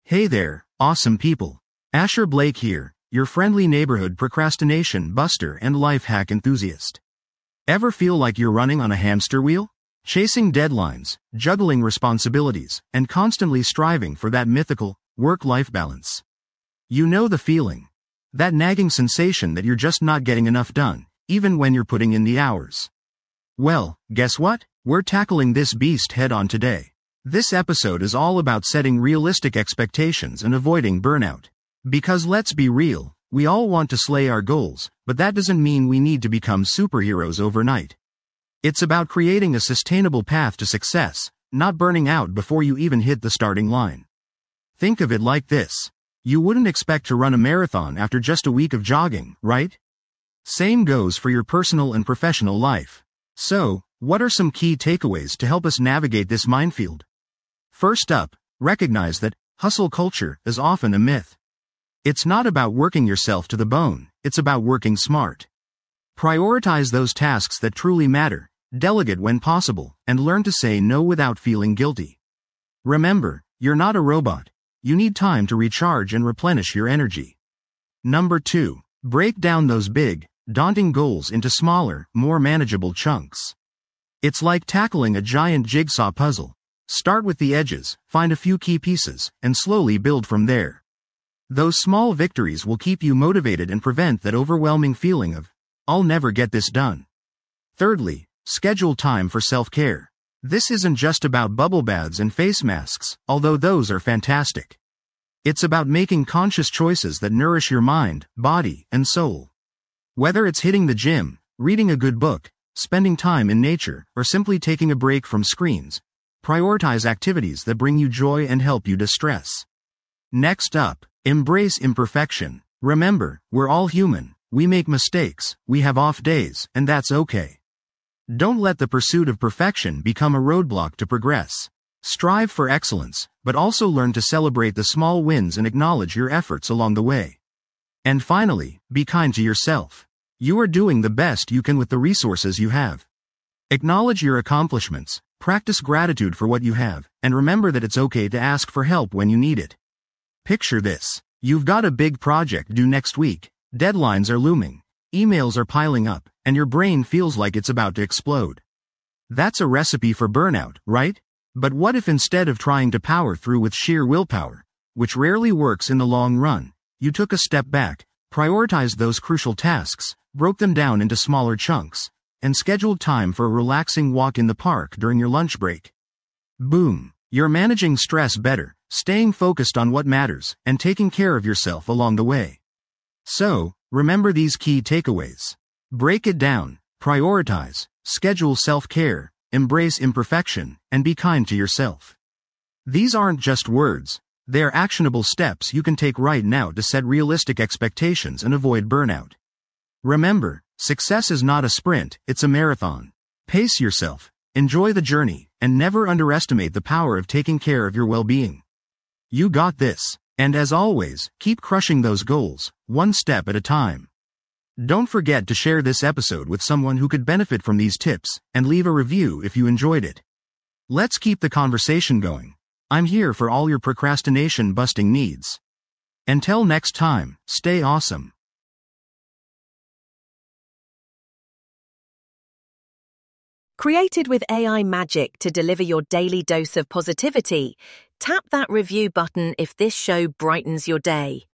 Hey there, awesome people. Asher Blake here, your friendly neighborhood procrastination buster and life hack enthusiast. Ever feel like you're running on a hamster wheel? Chasing deadlines, juggling responsibilities, and constantly striving for that mythical work-life balance. You know the feeling. That nagging sensation that you're just not getting enough done, even when you're putting in the hours. Well, guess what? We're tackling this beast head-on today. This episode is all about setting realistic expectations and avoiding burnout. Because let's be real, we all want to slay our goals, but that doesn't mean we need to become superheroes overnight. It's about creating a sustainable path to success, not burning out before you even hit the starting line. Think of it like this. You wouldn't expect to run a marathon after just a week of jogging, right? Same goes for your personal and professional life. So, what are some key takeaways to help us navigate this minefield? First up, recognize that hustle culture is often a myth. It's not about working yourself to the bone, it's about working smart. Prioritize those tasks that truly matter, delegate when possible, and learn to say no without feeling guilty. Remember, you're not a robot. You need time to recharge and replenish your energy. Number 2, break down those big, daunting goals into smaller, more manageable chunks. It's like tackling a giant jigsaw puzzle. Start with the edges, find a few key pieces, and slowly build from there. Those small victories will keep you motivated and prevent that overwhelming feeling of, I'll never get this done. Thirdly, schedule time for self-care. This isn't just about bubble baths and face masks, although those are fantastic. It's about making conscious choices that nourish your mind, body, and soul. Whether it's hitting the gym, reading a good book, spending time in nature, or simply taking a break from screens, prioritize activities that bring you joy and help you distress. Next up, embrace imperfection. Remember, we're all human. We make mistakes, we have off days, and that's okay. Don't let the pursuit of perfection become a roadblock to progress. Strive for excellence, but also learn to celebrate the small wins and acknowledge your efforts along the way. And finally, be kind to yourself. You are doing the best you can with the resources you have. Acknowledge your accomplishments, practice gratitude for what you have, and remember that it's okay to ask for help when you need it. Picture this. You've got a big project due next week, deadlines are looming, emails are piling up, and your brain feels like it's about to explode. That's a recipe for burnout, right? But what if instead of trying to power through with sheer willpower, which rarely works in the long run, you took a step back, prioritized those crucial tasks, broke them down into smaller chunks, and scheduled time for a relaxing walk in the park during your lunch break? Boom! You're managing stress better, staying focused on what matters, and taking care of yourself along the way. So, remember these key takeaways. Break it down, prioritize, schedule self-care, embrace imperfection, and be kind to yourself. These aren't just words, they're actionable steps you can take right now to set realistic expectations and avoid burnout. Remember, success is not a sprint, it's a marathon. Pace yourself, enjoy the journey, and never underestimate the power of taking care of your well-being. You got this, and as always, keep crushing those goals, one step at a time. Don't forget to share this episode with someone who could benefit from these tips, and leave a review if you enjoyed it. Let's keep the conversation going. I'm here for all your procrastination-busting needs. Until next time, stay awesome. Created with AI magic to deliver your daily dose of positivity, tap that review button if this show brightens your day.